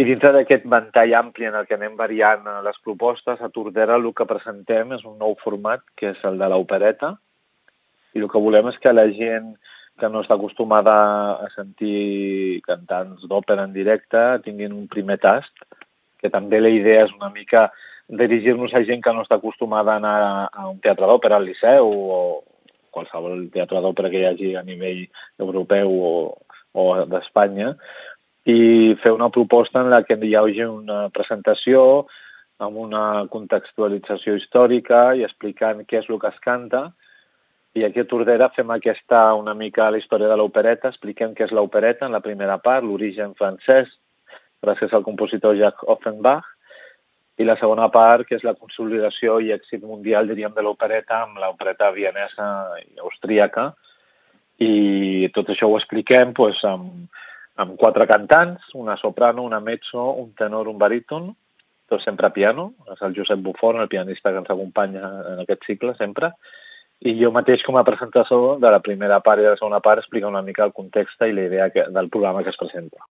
I dintre d'aquest ventall ampli en el que anem variant les propostes, a Tordera el que presentem és un nou format, que és el de l'opereta, i el que volem és que la gent que no està acostumada a sentir cantants d'òpera en directe tinguin un primer tast, que també la idea és una mica dirigir-nos a gent que no està acostumada a anar a un teatre d'òpera al Liceu o qualsevol teatre d'òpera que hi hagi a nivell europeu o d'Espanya, i fer una proposta en la que hi hagi una presentació amb una contextualització històrica i explicant què és el que es canta. I aquí a Tordera fem una mica la història de l'opereta, expliquem què és l'opereta en la primera part, l'origen francès, gràcies al compositor Jacques Offenbach, i la segona part, que és la consolidació i èxit mundial, diríem, de l'opereta amb l'opereta vienesa i austríaca. I tot això ho expliquem amb 4 cantants, una soprano, una mezzo, un tenor, un baríton, tot sempre a piano. És el Josep Buffon, el pianista que ens acompanya en aquest cicle, sempre. I jo mateix, com a presentador de la primera part i de la segona part, explicar una mica el context i la idea del programa que es presenta.